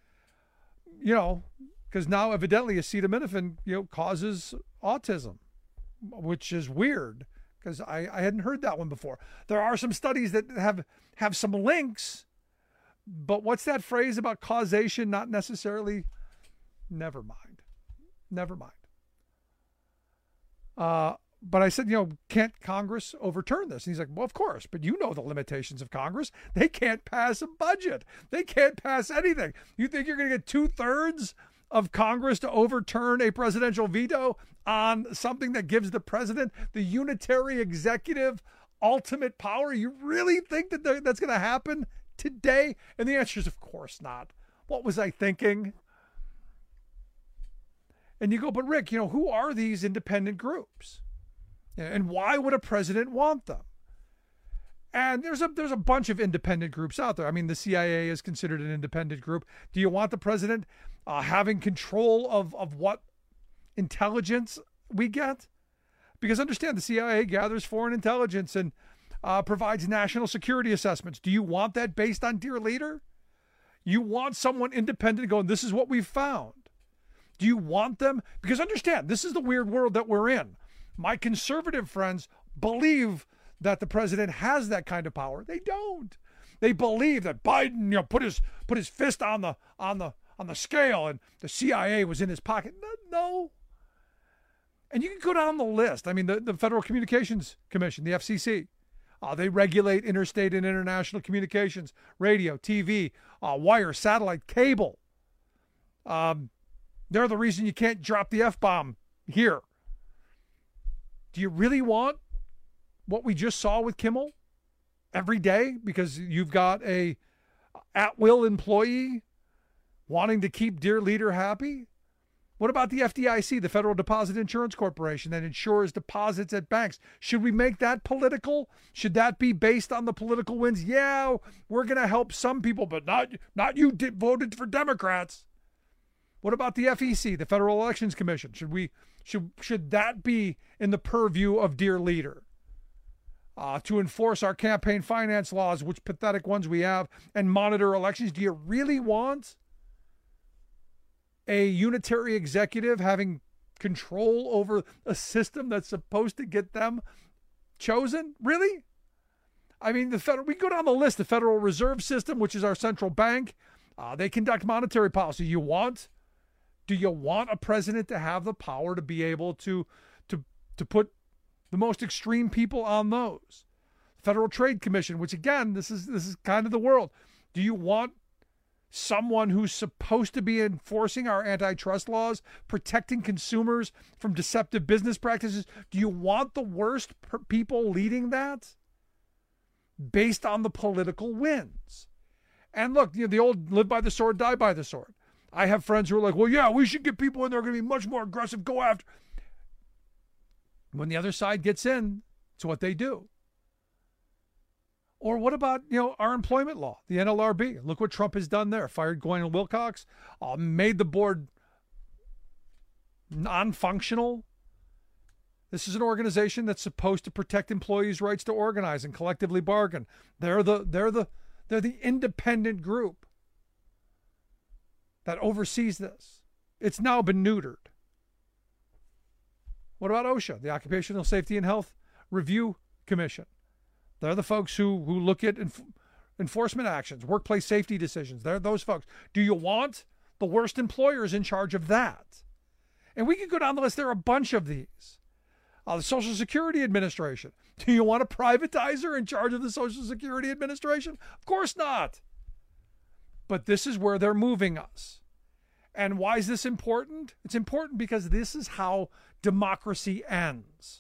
Because now evidently acetaminophen, causes autism, which is weird, because I hadn't heard that one before. There are some studies that have some links, but what's that phrase about causation? Not necessarily. Never mind. But I said, can't Congress overturn this? And he's like, well, of course, but the limitations of Congress. They can't pass a budget. They can't pass anything. You think you're going to get 2/3 of Congress to overturn a presidential veto on something that gives the president the unitary executive ultimate power? You really think that that's going to happen today? And the answer is, of course not. What was I thinking? And you go, but Rick, who are these independent groups? And why would a president want them? And there's a bunch of independent groups out there. I mean, the CIA is considered an independent group. Do you want the president having control of what intelligence we get? Because understand, the CIA gathers foreign intelligence and provides national security assessments. Do you want that based on dear leader? You want someone independent going, this is what we've found. Do you want them? Because understand, this is the weird world that we're in. My conservative friends believe that the president has that kind of power. They don't. They believe that Biden, put his fist on the scale and the CIA was in his pocket. No. And you can go down the list. I mean, the Federal Communications Commission, the FCC, they regulate interstate and international communications, radio, TV, wire, satellite, cable. They're the reason you can't drop the F-bomb here. Do you really want what we just saw with Kimmel every day because you've got a at-will employee wanting to keep dear leader happy? What about the FDIC, the Federal Deposit Insurance Corporation, that insures deposits at banks? Should we make that political? Should that be based on the political wins? Yeah, we're going to help some people, but not you voted for Democrats. What about the FEC, the Federal Elections Commission? Should that be in the purview of dear leader? To enforce our campaign finance laws, which pathetic ones we have, and monitor elections? Do you really want a unitary executive having control over a system that's supposed to get them chosen? Really? I mean, we go down the list. The Federal Reserve System, which is our central bank, they conduct monetary policy. Do you want a president to have the power to be able to put the most extreme people on those? Federal Trade Commission, which again, this is kind of the world. Do you want someone who's supposed to be enforcing our antitrust laws, protecting consumers from deceptive business practices? Do you want the worst people leading that based on the political wins? And look, the old live by the sword, die by the sword. I have friends who are like, well, yeah, we should get people in there going to be much more aggressive, go after. When the other side gets in, it's what they do. Or what about, our employment law, the NLRB? Look what Trump has done there. Fired Gwen Wilcox, made the board non-functional. This is an organization that's supposed to protect employees' rights to organize and collectively bargain. They're the independent group that oversees this. It's now been neutered. What about OSHA, the Occupational Safety and Health Review Commission? They're the folks who look at enforcement actions, workplace safety decisions. They're those folks. Do you want the worst employers in charge of that? And we could go down the list. There are a bunch of these. The Social Security Administration. Do you want a privatizer in charge of the Social Security Administration? Of course not. But this is where they're moving us. And why is this important? It's important because this is how democracy ends.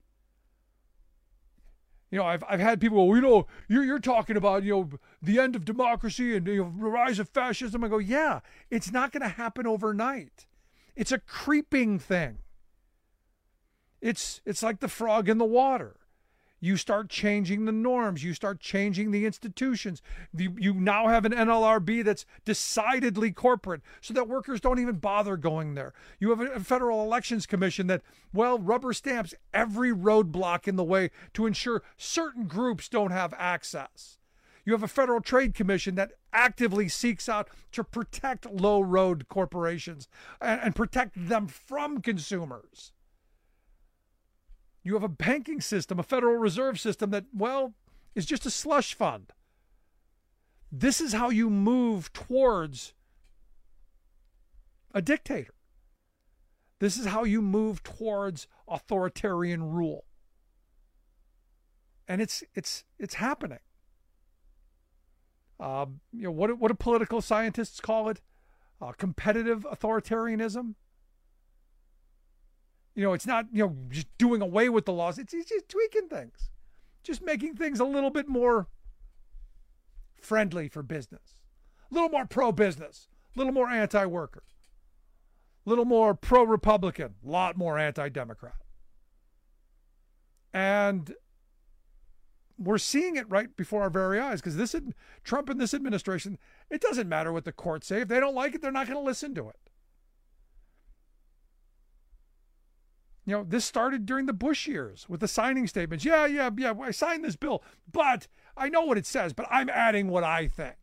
I've had people go, you're talking about, the end of democracy and the rise of fascism. I go, yeah, it's not going to happen overnight. It's a creeping thing. It's like the frog in the water. You start changing the norms. You start changing the institutions. You now have an NLRB that's decidedly corporate so that workers don't even bother going there. You have a Federal Elections Commission that, rubber stamps every roadblock in the way to ensure certain groups don't have access. You have a Federal Trade Commission that actively seeks out to protect low-road corporations and protect them from consumers. You have a banking system, a Federal Reserve System that, is just a slush fund. This is how you move towards a dictator. This is how you move towards authoritarian rule. And it's happening. What do political scientists call it? Competitive authoritarianism. It's not, just doing away with the laws. It's just tweaking things, just making things a little bit more friendly for business, a little more pro-business, a little more anti-worker, a little more pro-Republican, a lot more anti-Democrat. And we're seeing it right before our very eyes because Trump and this administration, it doesn't matter what the courts say. If they don't like it, they're not going to listen to it. This started during the Bush years with the signing statements. Yeah, I signed this bill, but I know what it says, but I'm adding what I think.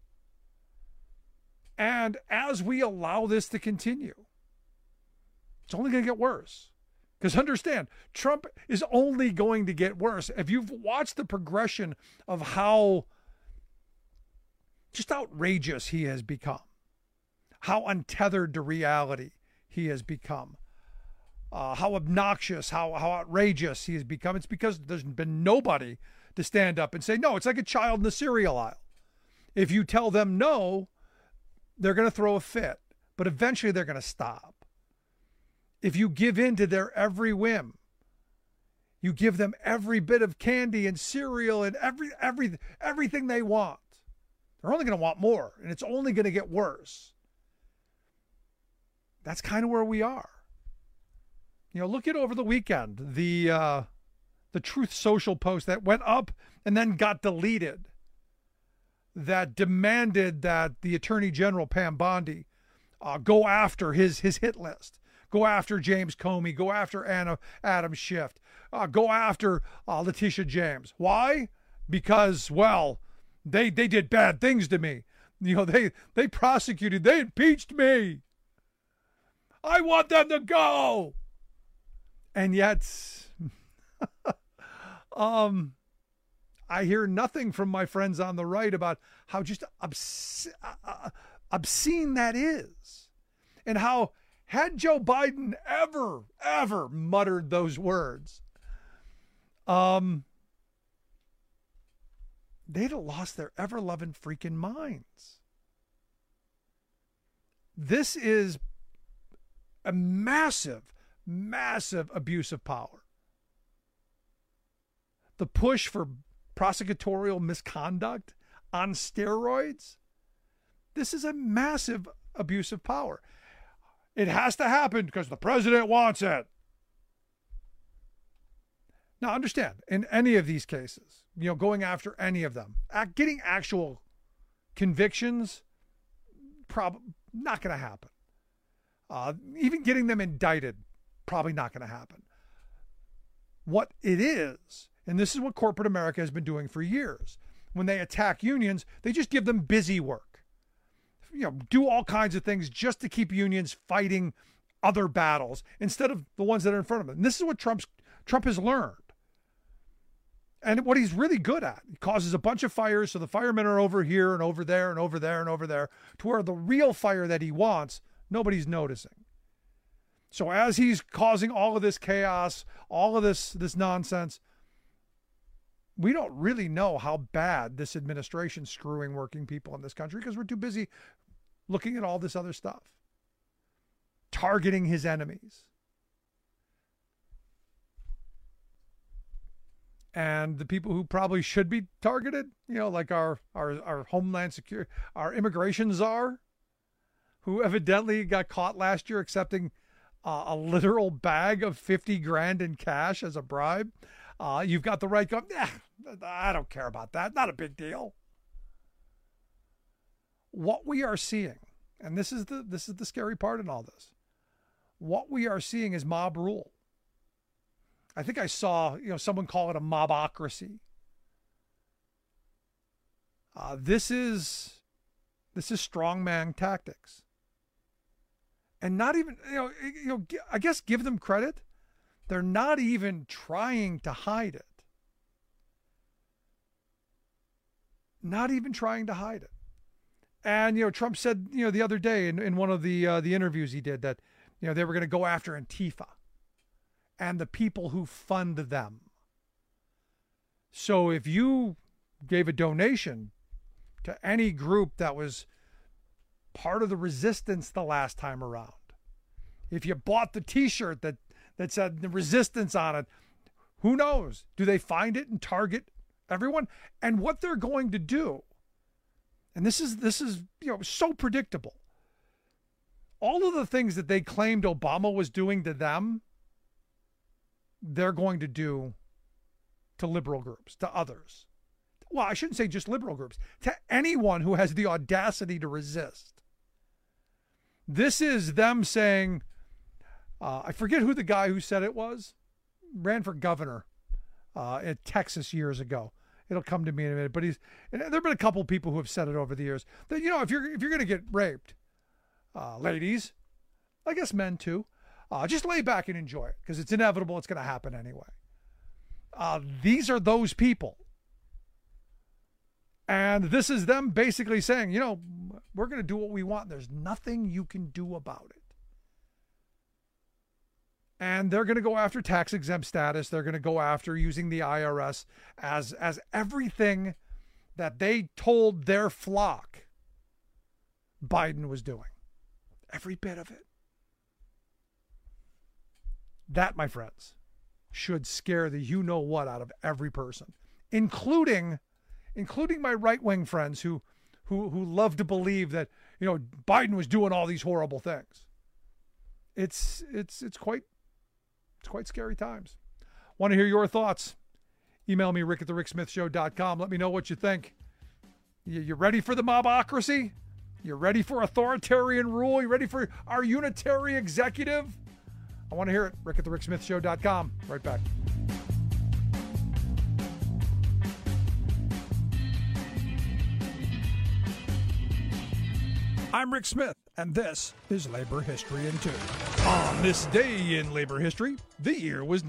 And as we allow this to continue, it's only going to get worse. Because understand, Trump is only going to get worse. If you've watched the progression of how just outrageous he has become, how untethered to reality he has become, how obnoxious, how outrageous he has become. It's because there's been nobody to stand up and say, no, it's like a child in the cereal aisle. If you tell them no, they're going to throw a fit. but eventually they're going to stop. If you give in to their every whim, you give them every bit of candy and cereal and everything they want, they're only going to want more, and it's only going to get worse. That's kind of where we are. Look at over the weekend, the Truth Social post that went up and then got deleted that demanded that the Attorney General, Pam Bondi, go after his hit list. Go after James Comey. Go after Adam Schiff. Go after Letitia James. Why? Because, well, they did bad things to me. They prosecuted. They impeached me. I want them to go. And yet, I hear nothing from my friends on the right about how just obscene that is, and how, had Joe Biden ever muttered those words, they'd have lost their ever-loving freaking minds. This is a massive abuse of power. The push for prosecutorial misconduct on steroids, this is a massive abuse of power. It has to happen because the president wants it. Now, understand, in any of these cases, going after any of them, getting actual convictions, probably not going to happen. Even getting them indicted, probably not going to happen. What it is, and this is what corporate America has been doing for years, when they attack unions, they just give them busy work. Do all kinds of things just to keep unions fighting other battles instead of the ones that are in front of them. And this is what Trump has learned. And what he's really good at, he causes a bunch of fires, so the firemen are over here and over there and over there and over there, to where the real fire that he wants, nobody's noticing. So as he's causing all of this chaos, all of this nonsense, we don't really know how bad this administration's screwing working people in this country because we're too busy looking at all this other stuff, targeting his enemies. And the people who probably should be targeted, like our Homeland Security, our immigration czar, who evidently got caught last year accepting a literal bag of $50,000 in cash as a bribe. You've got the right I don't care about that. Not a big deal. What we are seeing, and this is the scary part in all this, what we are seeing is mob rule. I think I saw someone call it a mobocracy. This is strongman tactics, and not even I guess give them credit. They're not even trying to hide it. Not even trying to hide it. And Trump said the other day in one of the interviews he did that they were going to go after Antifa and the people who fund them. So if you gave a donation to any group that was part of the resistance the last time around, if you bought the T-shirt that said the resistance on it, who knows? Do they find it and target everyone? And what they're going to do, and this is so predictable. All of the things that they claimed Obama was doing to them, they're going to do to liberal groups, to others. Well, I shouldn't say just liberal groups, to anyone who has the audacity to resist. This is them saying, I forget who the guy who said it was, ran for governor in Texas years ago. It'll come to me in a minute, but there have been a couple of people who have said it over the years that, if you're going to get raped, ladies, I guess men too, just lay back and enjoy it because it's inevitable. It's going to happen anyway. These are those people. And this is them basically saying, we're going to do what we want. There's nothing you can do about it. And they're going to go after tax exempt status. They're going to go after using the IRS as everything that they told their flock Biden was doing. Every bit of it. That, my friends, should scare the you-know-what out of every person, including my right-wing friends who love to believe that, Biden was doing all these horrible things. It's quite scary times. Want to hear your thoughts? Email me, rick@thericksmithshow.com. Let me know what you think. You ready for the mobocracy? You ready for authoritarian rule? You ready for our unitary executive? I want to hear it. rick@thericksmithshow.com. Right back. I'm Rick Smith, and this is Labor History in 2. On this day in labor history, the year was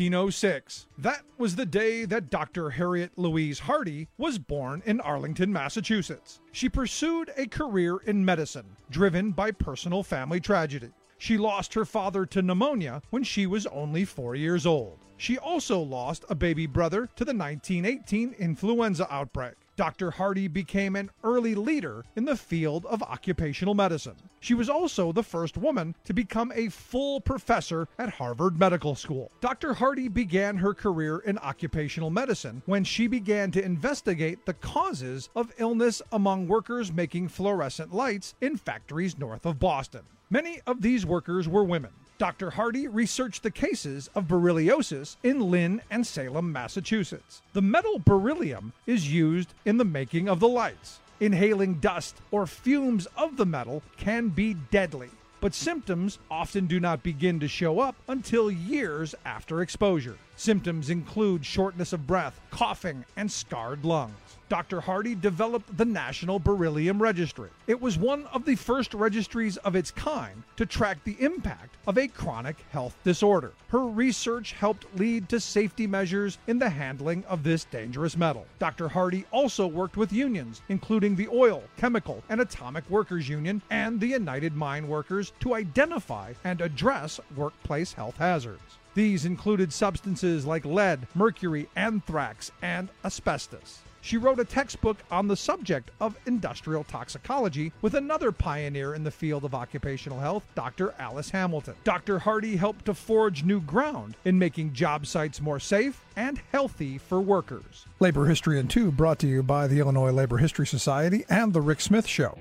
1906. That was the day that Dr. Harriet Louise Hardy was born in Arlington, Massachusetts. She pursued a career in medicine, driven by personal family tragedy. She lost her father to pneumonia when she was only 4 years old. She also lost a baby brother to the 1918 influenza outbreak. Dr. Hardy became an early leader in the field of occupational medicine. She was also the first woman to become a full professor at Harvard Medical School. Dr. Hardy began her career in occupational medicine when she began to investigate the causes of illness among workers making fluorescent lights in factories north of Boston. Many of these workers were women. Dr. Hardy researched the cases of berylliosis in Lynn and Salem, Massachusetts. The metal beryllium is used in the making of the lights. Inhaling dust or fumes of the metal can be deadly, but symptoms often do not begin to show up until years after exposure. Symptoms include shortness of breath, coughing, and scarred lungs. Dr. Hardy developed the National Beryllium Registry. It was one of the first registries of its kind to track the impact of a chronic health disorder. Her research helped lead to safety measures in the handling of this dangerous metal. Dr. Hardy also worked with unions, including the Oil, Chemical, and Atomic Workers Union and the United Mine Workers, to identify and address workplace health hazards. These included substances like lead, mercury, anthrax, and asbestos. She wrote a textbook on the subject of industrial toxicology with another pioneer in the field of occupational health, Dr. Alice Hamilton. Dr. Hardy helped to forge new ground in making job sites more safe and healthy for workers. Labor History in 2 brought to you by the Illinois Labor History Society and The Rick Smith Show.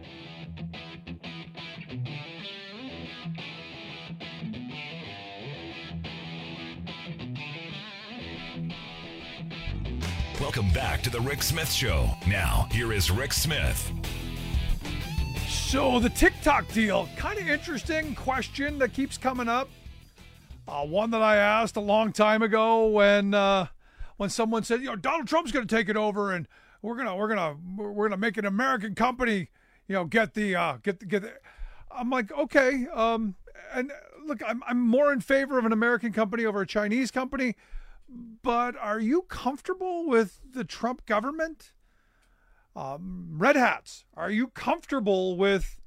Welcome back to the Rick Smith Show. Now, here is Rick Smith. So the TikTok deal, kind of interesting question that keeps coming up. One that I asked a long time ago when someone said, Donald Trump's going to take it over and we're gonna make an American company, get the. I'm like, okay, and look, I'm more in favor of an American company over a Chinese company. But are you comfortable with the Trump government? Red hats, are you comfortable with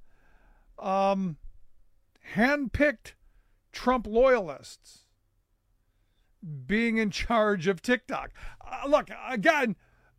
hand-picked Trump loyalists being in charge of TikTok? Look, again,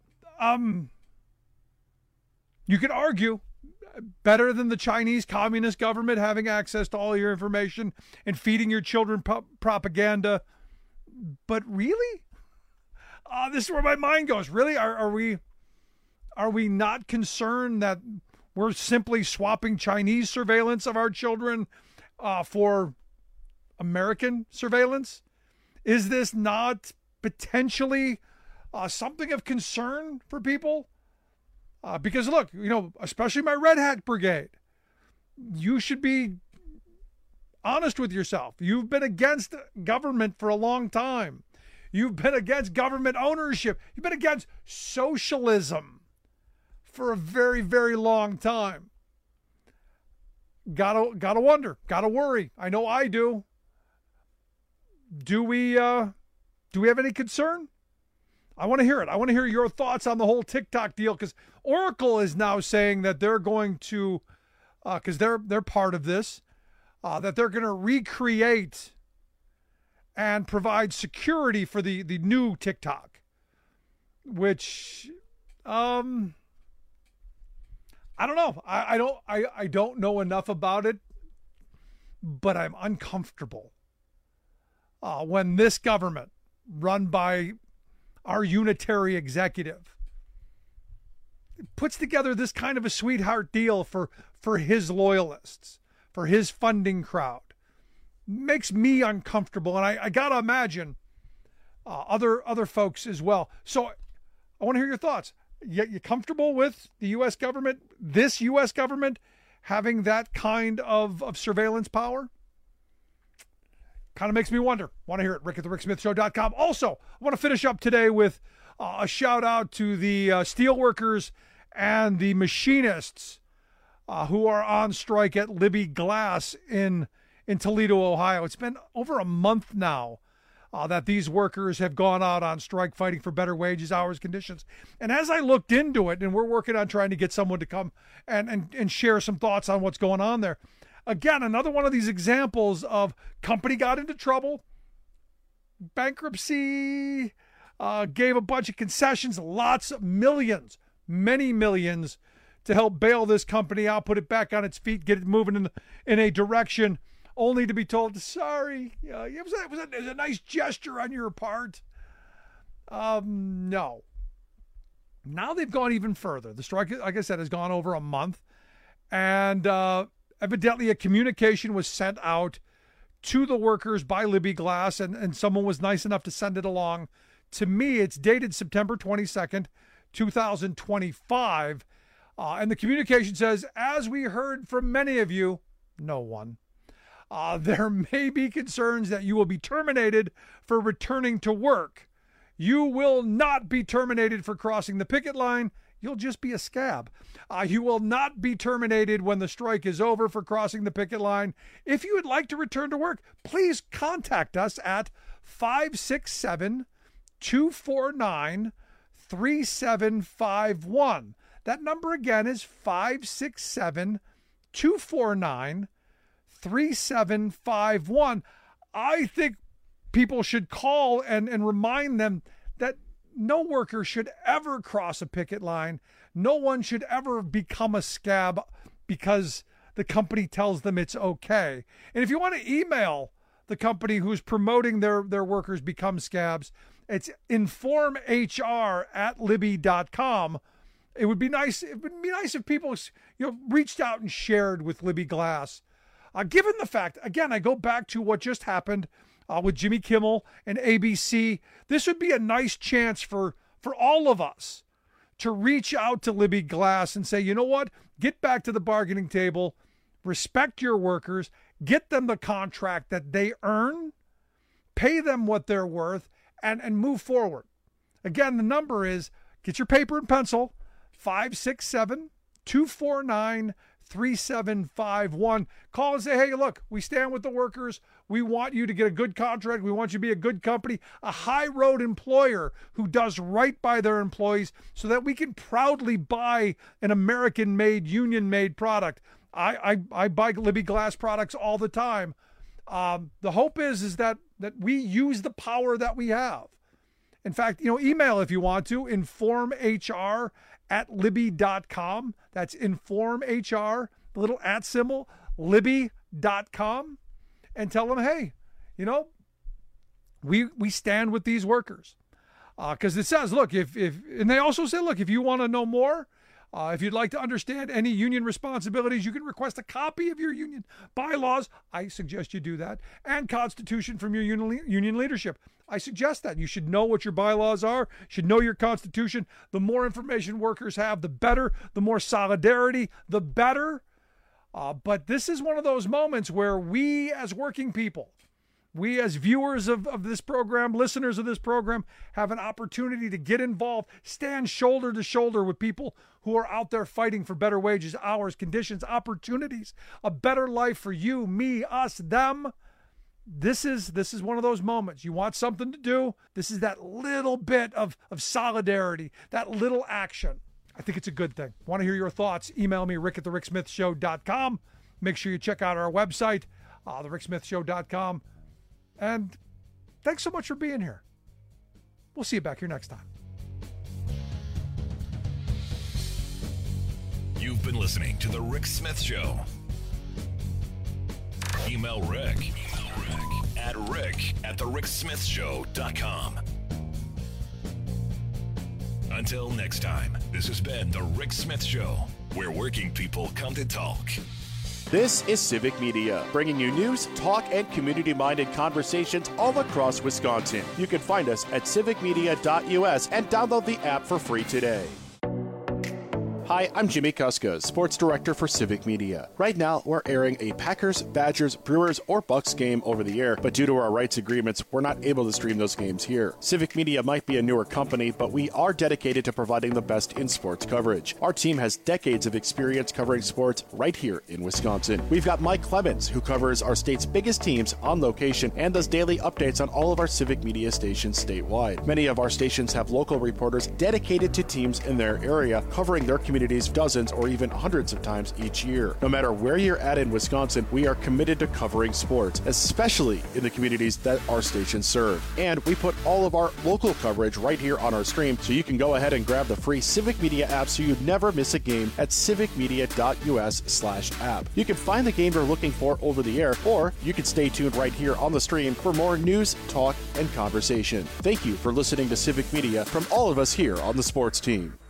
you could argue better than the Chinese Communist government having access to all your information and feeding your children propaganda. But really, this is where my mind goes. Really, are we not concerned that we're simply swapping Chinese surveillance of our children for American surveillance? Is this not potentially something of concern for people? Because look, especially my Red Hat Brigade, you should be honest with yourself. You've been against government for a long time. You've been against government ownership. You've been against socialism for a very, very long time. Gotta wonder. Gotta worry. I know I do. Do we have any concern? I want to hear it. I want to hear your thoughts on the whole TikTok deal, because Oracle is now saying that they're going to, because they're part of this, that they're going to recreate and provide security for the new TikTok, which I don't know. I don't know enough about it but I'm uncomfortable when this government, run by our unitary executive, puts together this kind of a sweetheart deal for his loyalists, for his funding crowd. Makes me uncomfortable, and I got to imagine other folks as well. So I want to hear your thoughts. You comfortable with the U.S. government, this U.S. government, having that kind of surveillance power? Kind of makes me wonder. Want to hear it? Rick@thericksmithshow.com. Also, I want to finish up today with a shout out to the steelworkers and the machinists who are on strike at Libby Glass in Toledo, Ohio. It's been over a month now that these workers have gone out on strike fighting for better wages, hours, conditions. And as I looked into it, and we're working on trying to get someone to come and share some thoughts on what's going on there. Again, another one of these examples of company got into trouble, bankruptcy, gave a bunch of concessions, lots of millions, many millions to help bail this company out, put it back on its feet, get it moving in a direction, only to be told, sorry, it was a nice gesture on your part. No. Now they've gone even further. The strike, like I said, has gone over a month, and evidently a communication was sent out to the workers by Libby Glass, and someone was nice enough to send it along. To me, it's dated September 22nd, 2025, and the communication says, as we heard from many of you, no one, there may be concerns that you will be terminated for returning to work. You will not be terminated for crossing the picket line. You'll just be a scab. You will not be terminated when the strike is over for crossing the picket line. If you would like to return to work, please contact us at 567-249-3751. That number again is 567-249-3751. I think people should call and remind them that no worker should ever cross a picket line. No one should ever become a scab because the company tells them it's okay. And if you want to email the company who's promoting their workers become scabs, it's informhr@libby.com. It would be nice. It would be nice if people, reached out and shared with Libby Glass. Given the fact, again, I go back to what just happened with Jimmy Kimmel and ABC. This would be a nice chance for all of us to reach out to Libby Glass and say, you know what? Get back to the bargaining table, respect your workers, get them the contract that they earn, pay them what they're worth, and move forward. Again, the number is, get your paper and pencil, 567-249-3751. Call and say, hey, look, we stand with the workers. We want you to get a good contract. We want you to be a good company, a high road employer who does right by their employees so that we can proudly buy an American-made, union-made product. I buy Libby Glass products all the time. The hope is that we use the power that we have. In fact, email if you want to, informhr@libby.com. That's informhr, the little @ symbol, libby.com, and tell them, hey, we stand with these workers. Because it says, look, and they also say, look, if you want to know more, if you'd like to understand any union responsibilities, you can request a copy of your union bylaws. I suggest you do that. And Constitution from your union leadership. I suggest that. You should know what your bylaws are. You should know your Constitution. The more information workers have, the better. The more solidarity, the better. But this is one of those moments where we as working people, we as viewers of this program, listeners of this program, have an opportunity to get involved, stand shoulder to shoulder with people who are out there fighting for better wages, hours, conditions, opportunities, a better life for you, me, us, them. This is one of those moments. You want something to do? This is that little bit of solidarity, that little action. I think it's a good thing. Want to hear your thoughts? Email me, rick@thericksmithshow.com. Make sure you check out our website, thericksmithshow.com. And thanks so much for being here. We'll see you back here next time. You've been listening to The Rick Smith Show. Email Rick at rick@thericksmithshow.com. Until next time, this has been The Rick Smith Show, where working people come to talk. This is Civic Media, bringing you news, talk, and community-minded conversations all across Wisconsin. You can find us at civicmedia.us and download the app for free today. Hi, I'm Jimmy Kuskos, Sports Director for Civic Media. Right now, we're airing a Packers, Badgers, Brewers, or Bucks game over the air, but due to our rights agreements, we're not able to stream those games here. Civic Media might be a newer company, but we are dedicated to providing the best in sports coverage. Our team has decades of experience covering sports right here in Wisconsin. We've got Mike Clemens, who covers our state's biggest teams on location and does daily updates on all of our Civic Media stations statewide. Many of our stations have local reporters dedicated to teams in their area, covering their communities dozens or even hundreds of times each year. No matter where you're at in Wisconsin, we are committed to covering sports, especially in the communities that our stations serve. And we put all of our local coverage right here on our stream, so you can go ahead and grab the free Civic Media app so you never miss a game at civicmedia.us/app. You can find the game you're looking for over the air, or you can stay tuned right here on the stream for more news, talk, and conversation. Thank you for listening to Civic Media from all of us here on the sports team.